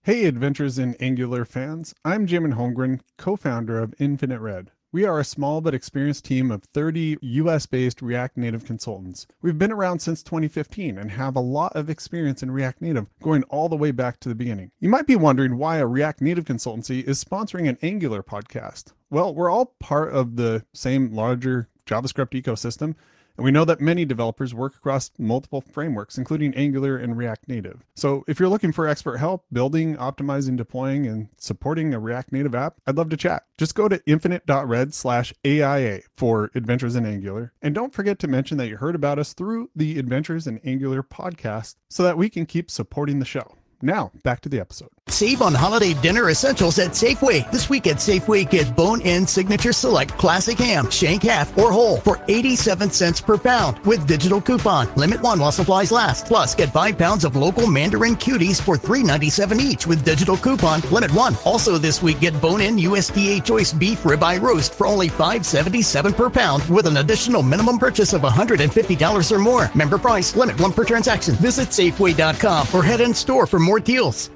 Hey, Adventures in Angular fans. I'm Jamin Holmgren, co-founder of Infinite Red. We are a small but experienced team of 30 US-based React Native consultants. We've been around since 2015 and have a lot of experience in React Native, going all the way back to the beginning. You might be wondering why a React Native consultancy is sponsoring an Angular podcast. Well, we're all part of the same larger JavaScript ecosystem, and we know that many developers work across multiple frameworks, including Angular and React Native. So if you're looking for expert help building, optimizing, deploying, and supporting a React Native app, I'd love to chat. Just go to infinite.red/AIA for Adventures in Angular. And don't forget to mention that you heard about us through the Adventures in Angular podcast so that we can keep supporting the show. Now, back to the episode. Save on holiday dinner essentials at Safeway. This week at Safeway, get bone-in signature select classic ham, shank half, or whole for 87 cents per pound with digital coupon. Limit 1 while supplies last. Plus, get 5 pounds of local Mandarin cuties for $3.97 each with digital coupon. Limit 1. Also this week, get bone-in USDA choice beef ribeye roast for only $5.77 per pound with an additional minimum purchase of $150 or more. Member price. Limit 1 per transaction. Visit Safeway.com or head in store for more deals.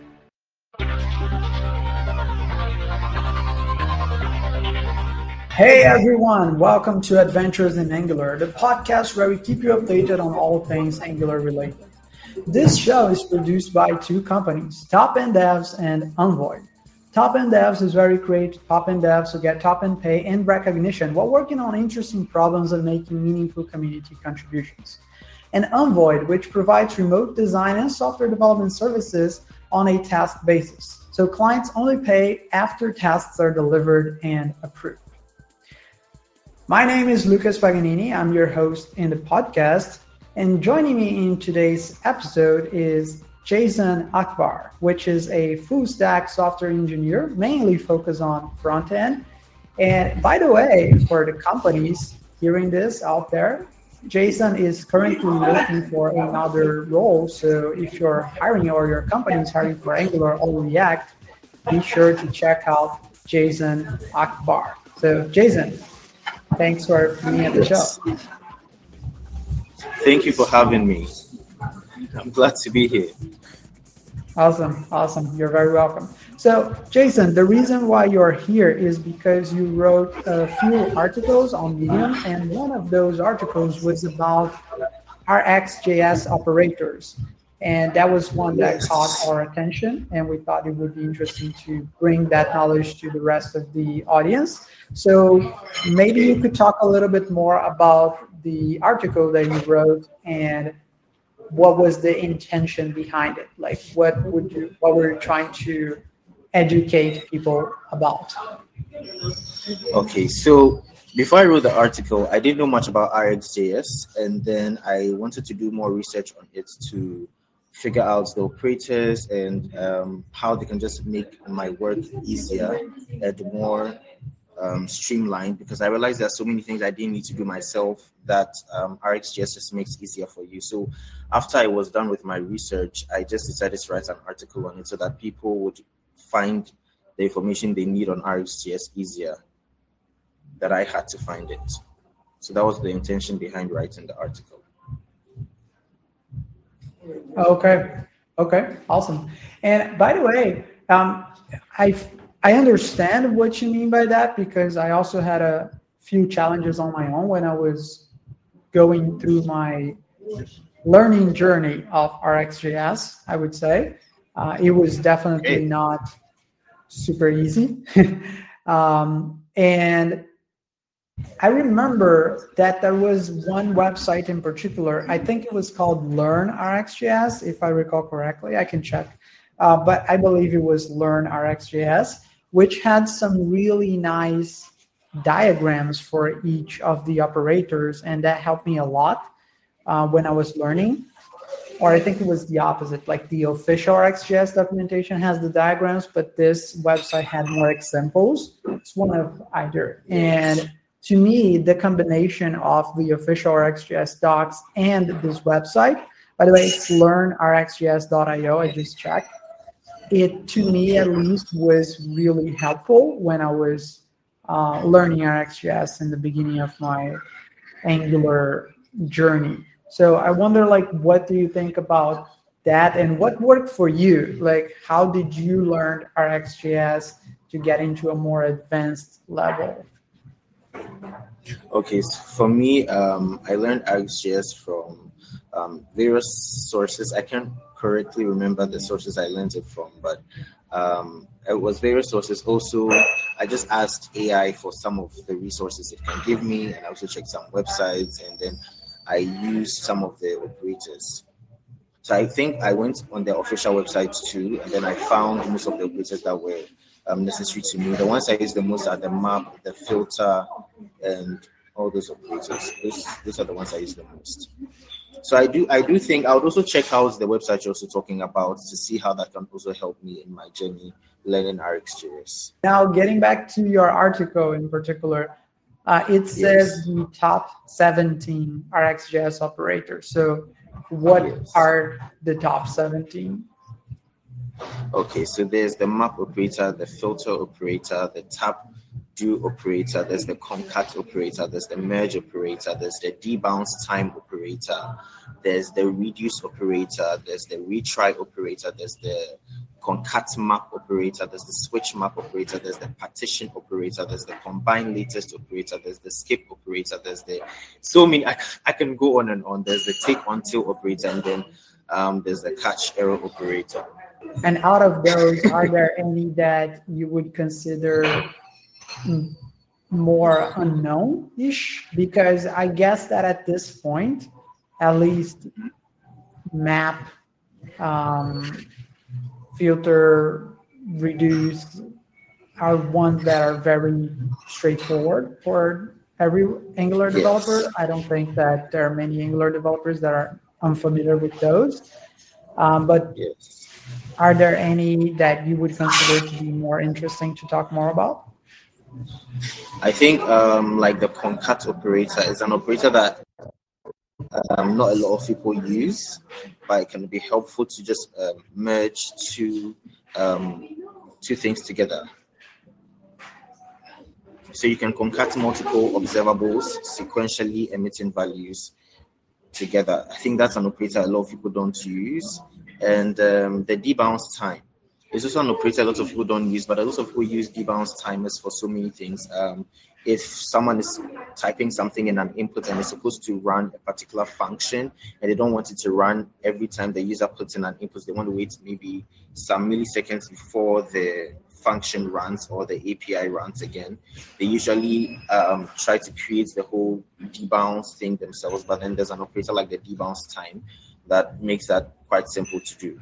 Hey everyone, welcome to Adventures in Angular, the podcast where we keep you updated on all things Angular related. This show is produced by two companies, Top End Devs and Envoy. Top End Devs is where we create top end devs who get top end pay and recognition while working on interesting problems and making meaningful community contributions. And Envoy, which provides remote design and software development services on a task basis. So clients only pay after tasks are delivered and approved. My name is Lucas Paganini. I'm your host in the podcast. And joining me in today's episode is Jason Akbar, which is a full stack software engineer, mainly focused on front end. And by the way, for the companies hearing this out there, Jason is currently looking for another role. So if you're hiring or your company is hiring for Angular or React, be sure to check out Jason Akbar. So Jason, thanks for being at the show. Thank you for having me. I'm glad to be here. Awesome. You're very welcome. So, Jason, the reason why you're here is because you wrote a few articles on Medium, and one of those articles was about RxJS operators. And that was one that caught our attention, and we thought it would be interesting to bring that knowledge to the rest of the audience. So maybe you could talk a little bit more about the article that you wrote and what was the intention behind it? Like what were you trying to educate people about? Okay, so before I wrote the article, I didn't know much about RxJS, and then I wanted to do more research on it to figure out the operators and how they can just make my work easier and more streamlined, because I realized there are so many things I didn't need to do myself that RxJS just makes easier for you. So after I was done with my research, I just decided to write an article on it so that people would find the information they need on RxJS easier that I had to find it. So that was the intention behind writing the article. Okay, awesome. And by the way, I understand what you mean by that, because I also had a few challenges on my own when I was going through my learning journey of RxJS, I would say. It was definitely not super easy. And I remember that there was one website in particular, I think it was called Learn RxJS, if I recall correctly. I can check. But I believe it was Learn RxJS, which had some really nice diagrams for each of the operators, and that helped me a lot when I was learning. Or I think it was the opposite, like the official RxJS documentation has the diagrams, but this website had more examples. It's one of either. And to me, the combination of the official RxJS docs and this website, by the way, it's learnrxjs.io, I just checked. It, to me at least, was really helpful when I was learning RxJS in the beginning of my Angular journey. So I wonder, like, what do you think about that, and what worked for you? Like, how did you learn RxJS to get into a more advanced level? Okay, so for me, I learned RxJS from various sources. I can't correctly remember the sources I learned it from, but it was various sources. Also, I just asked AI for some of the resources it can give me, and I also checked some websites, and then I used some of the operators. So I think I went on the official website too, and then I found most of the operators that were necessary to me. The ones I use the most are the map, the filter, and all those operators. Those are the ones I use the most. So I do think I would also check out the website you're also talking about to see how that can also help me in my journey learning RxJS. Now, getting back to your article in particular, it says the top 17 RxJS operators. So what are the top 17? Okay, so there's the map operator, the filter operator, the tap do operator, there's the concat operator, there's the merge operator, there's the debounce time operator, there's the reduce operator, there's the retry operator, there's the concat map operator, there's the switch map operator, there's the partition operator, there's the combine latest operator, there's the skip operator, there's the so many. I can go on and on. There's the take until operator, and then there's the catch error operator. And out of those, are there any that you would consider more unknown-ish? Because I guess that at this point, at least map, filter, reduce are ones that are very straightforward for every Angular developer. I don't think that there are many Angular developers that are unfamiliar with those. But are there any that you would consider to be more interesting to talk more about? I think like the concat operator is an operator that not a lot of people use, but it can be helpful to just merge two things together. So you can concat multiple observables sequentially emitting values together. I think that's an operator a lot of people don't use. And the debounce time is also an operator a lot of people don't use, but a lot of people use debounce timers for so many things. If someone is typing something in an input and is supposed to run a particular function and they don't want it to run every time the user puts in an input, they want to wait maybe some milliseconds before the function runs or the API runs again. They usually try to create the whole debounce thing themselves, but then there's an operator like the debounce time that makes that quite simple to do.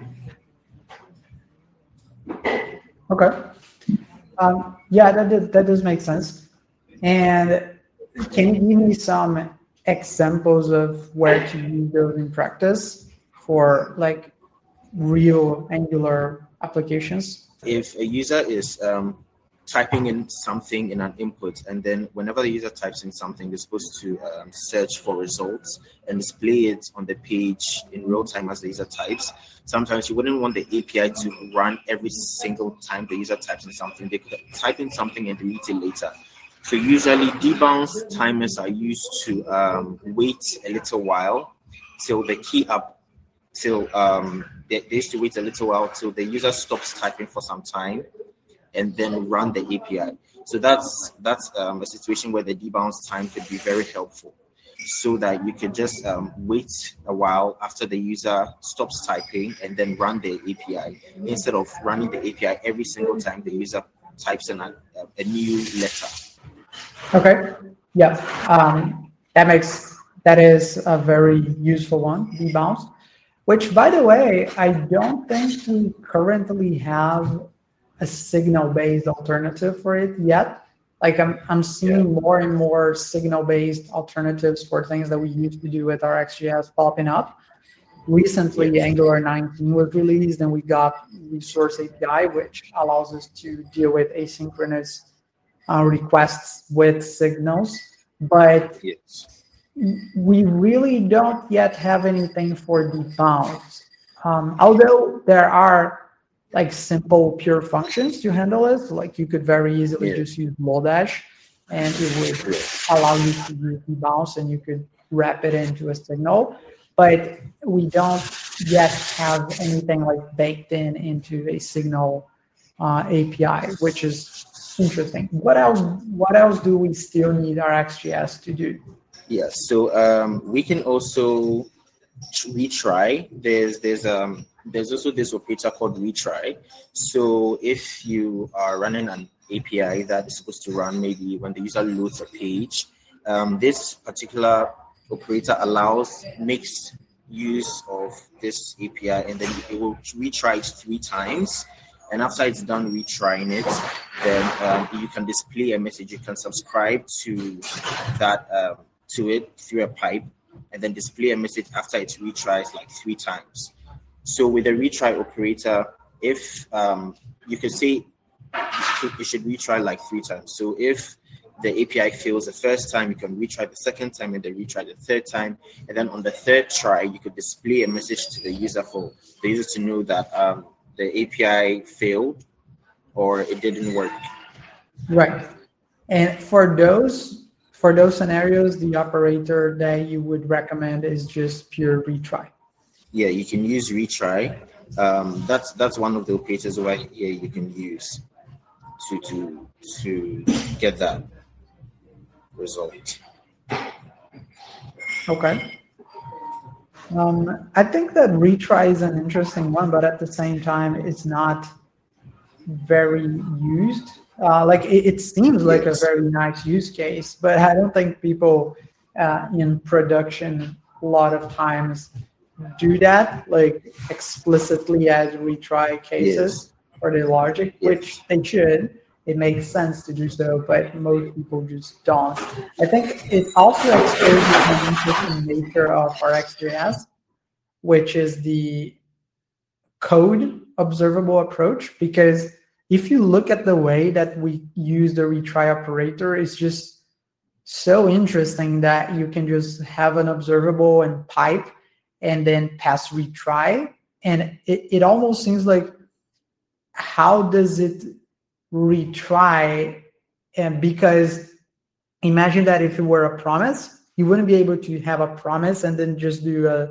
Okay. Yeah, that does make sense. And can you give me some examples of where to use those in practice for like real Angular applications? If a user is typing in something in an input, and then whenever the user types in something, they're supposed to search for results and display it on the page in real time as the user types. Sometimes you wouldn't want the API to run every single time the user types in something. They could type in something and delete it later. So usually debounce timers are used to wait a little while till the key up, till they used to wait a little while till the user stops typing for some time and then run the API. So that's a situation where the debounce time could be very helpful, so that you can just wait a while after the user stops typing and then run the API, instead of running the API every single time the user types in a new letter. Okay. Yeah. That is a very useful one, debounce, which, by the way, I don't think we currently have a signal-based alternative for it yet. Like I'm seeing more and more signal-based alternatives for things that we used to do with RxJS popping up. Recently, Angular 19 was released, and we got Resource API, which allows us to deal with asynchronous requests with signals. But we really don't yet have anything for debounce. Although there are like simple pure functions to handle it, like you could very easily just use Lodash, and it would allow you to use debounce, and you could wrap it into a signal. But we don't yet have anything like baked into a Signal API, which is interesting. What else? What else do we still need RxJS to do? Yeah, so we can also retry. There's also this operator called retry. So if you are running an API that is supposed to run maybe when the user loads a page, this particular operator makes use of this API, and then it will retry it 3 times. And after it's done retrying it, then you can display a message. You can subscribe to that to it through a pipe, and then display a message after it retries like 3 times. So with the retry operator, if you could say you should retry like 3 times. So if the API fails the first time, you can retry the second time and then retry the third time. And then on the third try, you could display a message to the user for the user to know that the API failed or it didn't work. Right. And for those scenarios, the operator that you would recommend is just pure retry. Yeah, you can use retry. That's one of the operators over here you can use to get that result. Okay. I think that retry is an interesting one, but at the same time, it's not very used. It seems like a very nice use case, but I don't think people in production a lot of times do that, like explicitly as retry cases for the logic, which they should. It makes sense to do so, but most people just don't. I think it also exposes the interesting nature of RxJS, which is the code observable approach, because if you look at the way that we use the retry operator, it's just so interesting that you can just have an observable and pipe and then pass retry. And it almost seems like, how does it retry? And because imagine that if it were a promise, you wouldn't be able to have a promise and then just do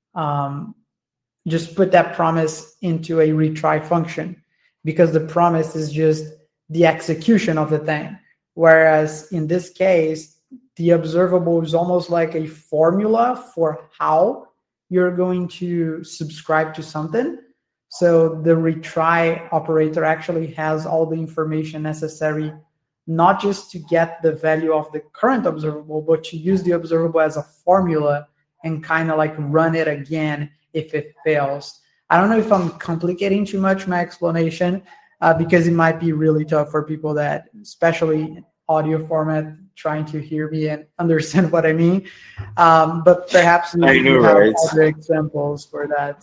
just put that promise into a retry function, because the promise is just the execution of the thing. Whereas in this case, the observable is almost like a formula for how you're going to subscribe to something. So the retry operator actually has all the information necessary, not just to get the value of the current observable, but to use the observable as a formula and kind of like run it again if it fails. I don't know if I'm complicating too much my explanation, because it might be really tough for people that, especially audio format, trying to hear me and understand what I mean. But perhaps you have other examples for that.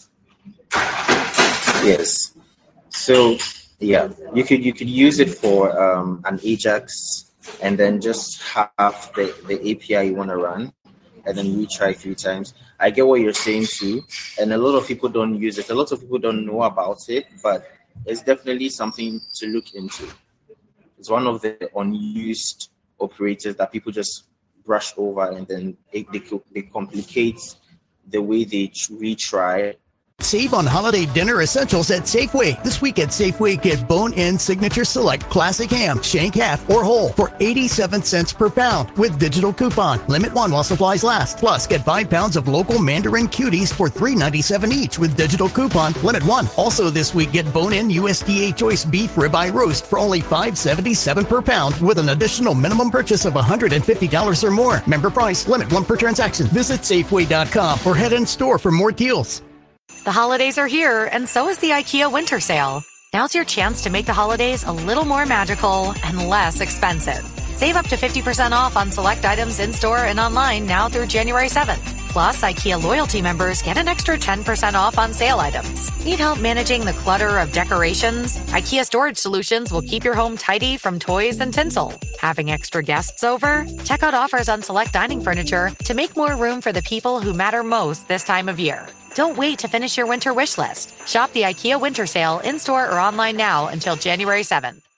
Yes. So yeah, you could use it for an Ajax, and then just have the API you want to run, and then retry 3 times. I get what you're saying too, and a lot of people don't use it. A lot of people don't know about it, but it's definitely something to look into. It's one of the unused operators that people just brush over, and then they complicate the way they retry. Save on holiday dinner essentials at Safeway. This week at Safeway, get bone-in Signature Select Classic Ham, shank half or whole for 87 cents per pound with digital coupon. Limit 1 while supplies last. Plus, get 5 pounds of local Mandarin cuties for $3.97 each with digital coupon. Limit 1. Also this week, get bone-in USDA Choice Beef Ribeye Roast for only $5.77 per pound with an additional minimum purchase of $150 or more. Member price. Limit 1 per transaction. Visit Safeway.com or head in store for more deals. The holidays are here, and so is the IKEA winter sale. Now's your chance to make the holidays a little more magical and less expensive. Save up to 50% off on select items in-store and online now through January 7th. Plus, IKEA loyalty members get an extra 10% off on sale items. Need help managing the clutter of decorations? IKEA Storage Solutions will keep your home tidy from toys and tinsel. Having extra guests over? Check out offers on select dining furniture to make more room for the people who matter most this time of year. Don't wait to finish your winter wish list. Shop the IKEA winter sale in-store or online now until January 7th.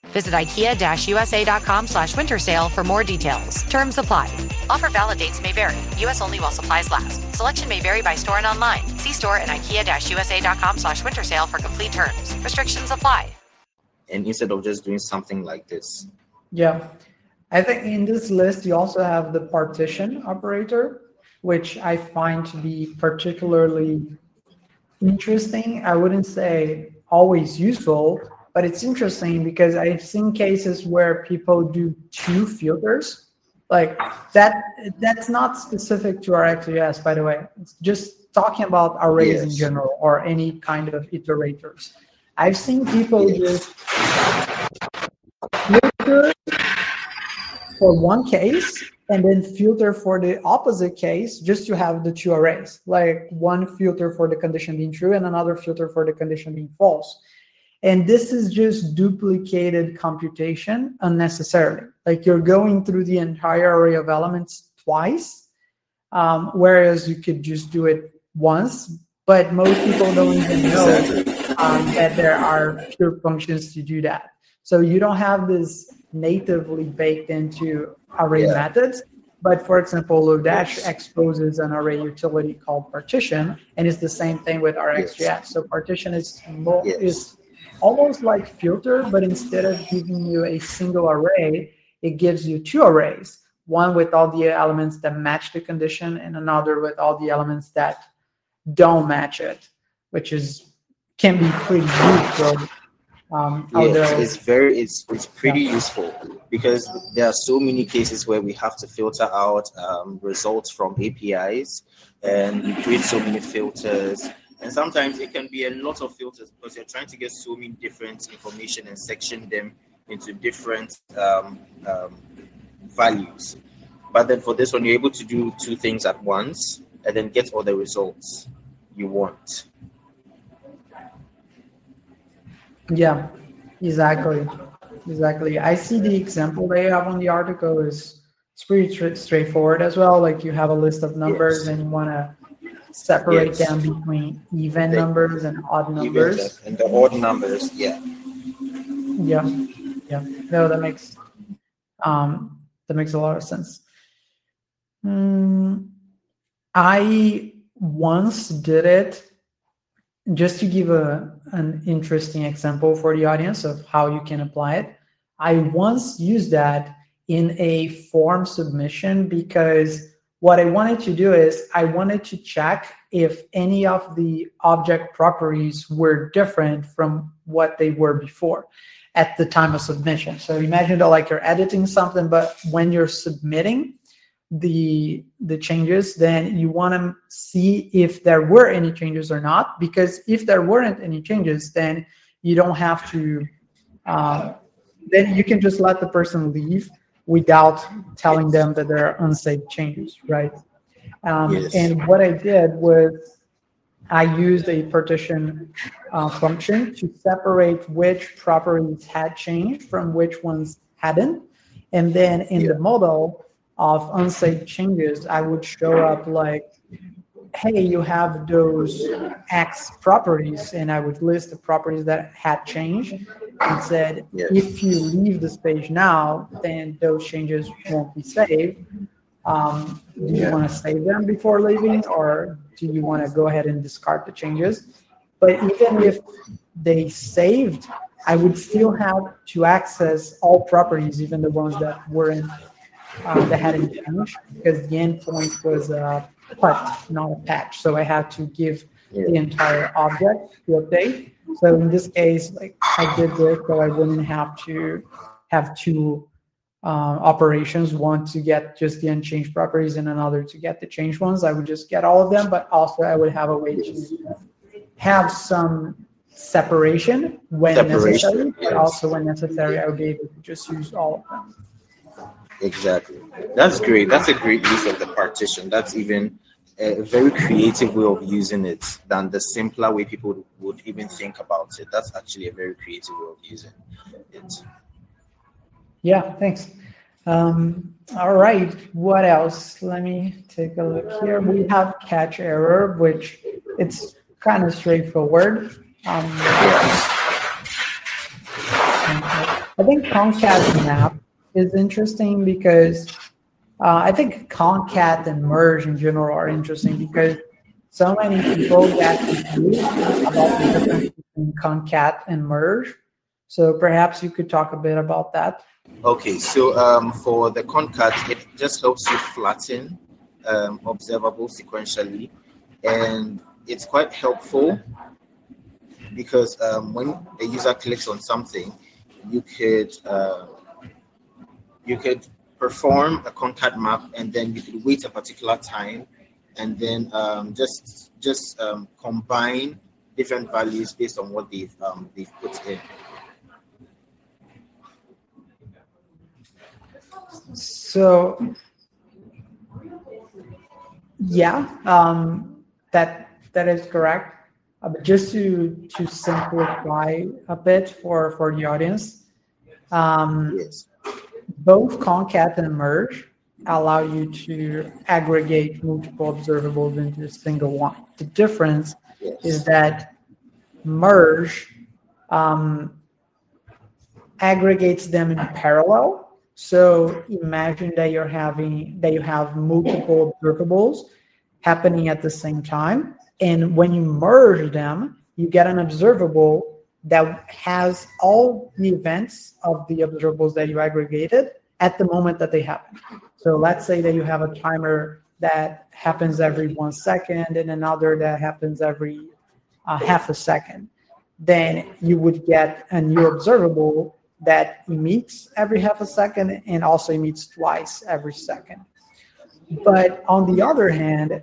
Visit ikea-usa.com/winter sale for more details. Terms apply. Offer valid dates may vary. U.S. only while supplies last. Selection may vary by store and online. See store and ikea-usa.com/winter sale for complete terms. Restrictions apply. And instead of just doing something like this. Yeah. I think in this list, you also have the partition operator, which I find to be particularly interesting. I wouldn't say always useful, but it's interesting because I've seen cases where people do two filters. Like that's not specific to RxJS, by the way. It's just talking about arrays in general or any kind of iterators. I've seen people just filter for one case and then filter for the opposite case just to have the two arrays, like one filter for the condition being true and another filter for the condition being false. And this is just duplicated computation unnecessarily. Like you're going through the entire array of elements twice, whereas you could just do it once. But most people don't even know that there are pure functions to do that. So you don't have this natively baked into array methods. But for example, Lodash exposes an array utility called partition, and it's the same thing with RxJS. So partition is almost like filter, but instead of giving you a single array, it gives you two arrays, one with all the elements that match the condition and another with all the elements that don't match it, which can be pretty useful. It's pretty useful because there are so many cases where we have to filter out results from APIs, and we create so many filters. And sometimes it can be a lot of filters because you're trying to get so many different information and section them into different values. But then for this one, you're able to do two things at once and then get all the results you want. Yeah, exactly. I see the example they have on the article it's pretty straightforward as well. Like you have a list of numbers and you want to separate them between even numbers and odd numbers. And the odd numbers, Yeah. No, that makes a lot of sense. I once did it, just to give an interesting example for the audience of how you can apply it. I once used that in a form submission because what I wanted to do is I wanted to check if any of the object properties were different from what they were before at the time of submission. So imagine that like you're editing something, but when you're submitting the changes, then you want to see if there were any changes or not, because if there weren't any changes, then you don't have to, then you can just let the person leave without telling them that there are unsaved changes, right? And what I did was I used a partition function to separate which properties had changed from which ones hadn't. And then in the model of unsaved changes, I would show up like, hey, you have those X properties, and I would list the properties that had changed and said, if you leave this page now, then those changes won't be saved. Do you want to save them before leaving, or do you want to go ahead and discard the changes? But even if they saved, I would still have to access all properties, even the ones that weren't that hadn't changed, because the endpoint was put, not a patch. So I had to give the entire object to update. So in this case, like I did this, so I wouldn't have to have two operations, one to get just the unchanged properties and another to get the changed ones. I would just get all of them, but also I would have a way to have some separation when necessary, but also when necessary, I would be able to just use all of them. Exactly. That's great. That's a great use of the partition. That's even a very creative way of using it than the simpler way people would even think about it. That's actually a very creative way of using it. Yeah, thanks. All right, what else? Let me take a look here. We have catch error, which it's kind of straightforward. I think concat map is interesting because I think concat and merge in general are interesting because so many people get confused about the difference between concat and merge. So perhaps you could talk a bit about that. Okay, so for the concat, it just helps you flatten observables sequentially, and it's quite helpful because when a user clicks on something, you could perform a concat map, and then you could wait a particular time, and then just combine different values based on what they've put in. So yeah, that is correct. But just to simplify a bit for the audience, Yes. both concat and merge allow you to aggregate multiple observables into a single one. The difference is that merge aggregates them in parallel. So imagine that you have multiple observables happening at the same time, and when you merge them, you get an observable that has all the events of the observables that you aggregated at the moment that they happen. So let's say that you have a timer that happens every 1 second and another that happens every half a second. Then you would get a new observable that emits every half a second and also emits twice every second. But on the other hand,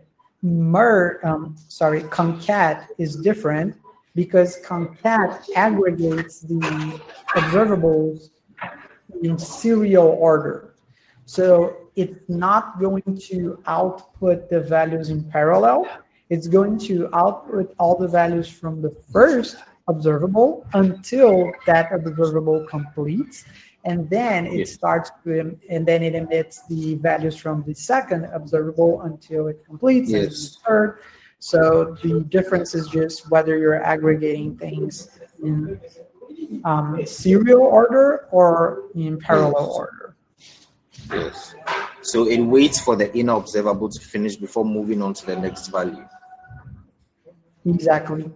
concat is different because concat aggregates the observables in serial order. So it's not going to output the values in parallel. It's going to output all the values from the first observable until that observable completes, and then it starts to, and then it emits the values from the second observable until it completes, and the third. So the difference is just whether you're aggregating things in serial order or in parallel order. Yes. So it waits for the inner observable to finish before moving on to the next value. Exactly.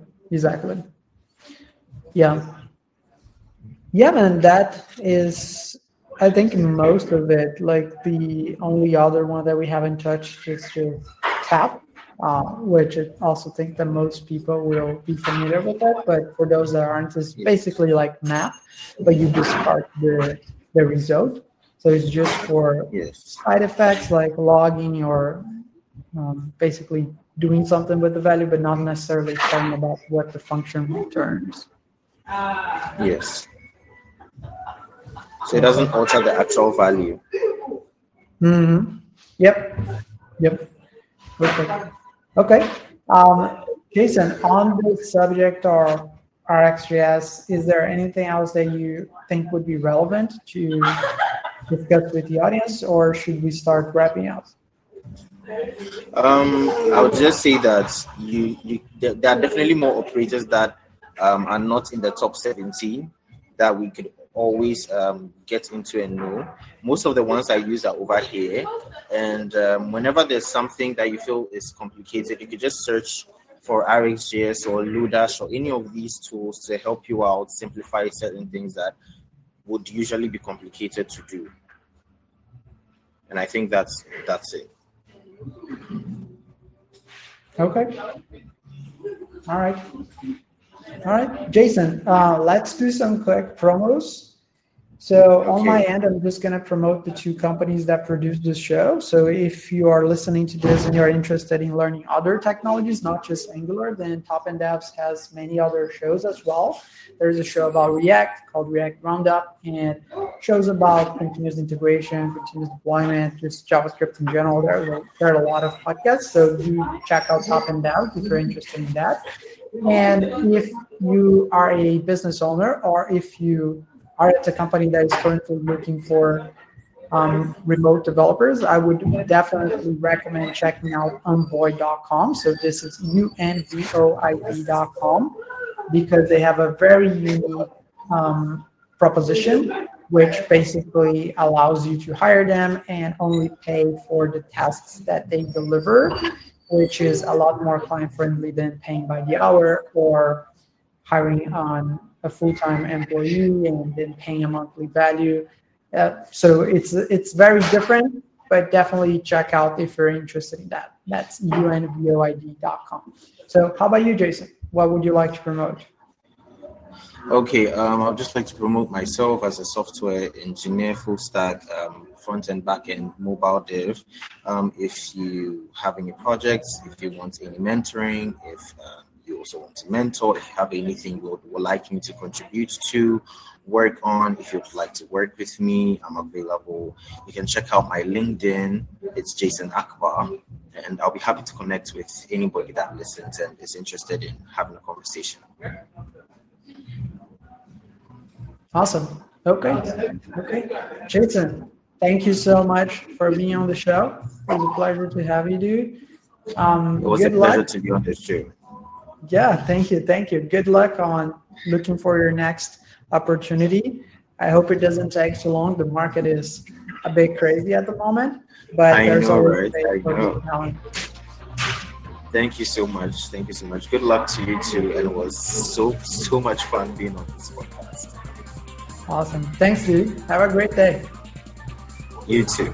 Yeah, and that is, I think, most of it. Like the only other one that we haven't touched is just tap, which I also think that most people will be familiar with that. But for those that aren't, it's basically like map, but you discard the result. So it's just for side effects like logging or basically doing something with the value, but not necessarily telling about what the function returns. Yes. So it doesn't alter the actual value. Mm-hmm. Yep. Perfect. Okay. Jason, on this subject or RxJS, is there anything else that you think would be relevant to discuss with the audience, or should we start wrapping up? I would just say that there are definitely more operators that are not in the top 17 that we could always get into and know. Most of the ones I use are over here, and whenever there's something that you feel is complicated, you could just search for RxJS or Ludash or any of these tools to help you out, simplify certain things that would usually be complicated to do. And I think that's it. Okay. All right, Jason, let's do some quick promos. So on my end, I'm just going to promote the two companies that produce this show. So if you are listening to this and you're interested in learning other technologies, not just Angular, then Top End Devs has many other shows as well. There's a show about React called React Roundup, and shows about continuous integration, continuous deployment, just JavaScript in general. There are a lot of podcasts, so do check out Top End Devs if you're interested in that. And if you are a business owner, or if you are at a company that is currently looking for remote developers, I would definitely recommend checking out Unvoid.com. So this is UNVOID.com, because they have a very unique proposition, which basically allows you to hire them and only pay for the tasks that they deliver, which is a lot more client friendly than paying by the hour or hiring on a full-time employee and then paying a monthly value. So it's very different, but definitely check out if you're interested in that. That's unvoid.com. So how about you, Jason? What would you like to promote? Okay, I'd just like to promote myself as a software engineer, full stack, front end, back end, mobile dev. If you have any projects, if you want any mentoring, if you also want to mentor, if you have anything you would like me to contribute to, work on, if you'd like to work with me, I'm available. You can check out my LinkedIn. It's Jason Akbar, and I'll be happy to connect with anybody that listens and is interested in having a conversation. Awesome. Okay. Jason, thank you so much for being on the show. It was a pleasure to have you, dude. It was a pleasure to be on the show. Yeah, thank you. Good luck on looking for your next opportunity. I hope it doesn't take too long. The market is a bit crazy at the moment, but there's always space for new talent. Thank you so much. Good luck to you too. And it was so much fun being on this podcast. Awesome. Thanks, dude. Have a great day. You too.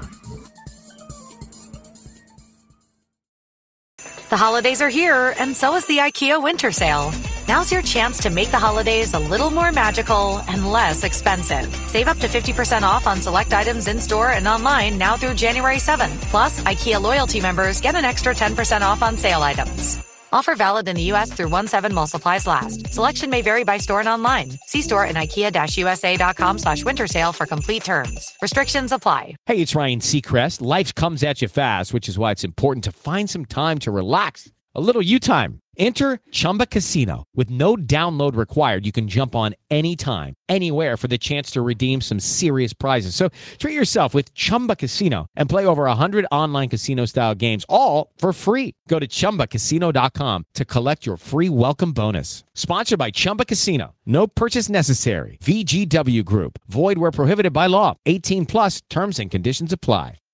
The holidays are here, and so is the IKEA winter sale. Now's your chance to make the holidays a little more magical and less expensive. Save up to 50% off on select items in-store and online now through January 7th. Plus, IKEA loyalty members get an extra 10% off on sale items. Offer valid in the U.S. through 1/7 while supplies last. Selection may vary by store and online. See store and IKEA-USA.com/winter sale for complete terms. Restrictions apply. Hey, it's Ryan Seacrest. Life comes at you fast, which is why it's important to find some time to relax. A little you time. Enter Chumba Casino. With no download required, you can jump on anytime, anywhere for the chance to redeem some serious prizes. So treat yourself with Chumba Casino and play over 100 online casino-style games, all for free. Go to ChumbaCasino.com to collect your free welcome bonus. Sponsored by Chumba Casino. No purchase necessary. VGW Group. Void where prohibited by law. 18 plus terms and conditions apply.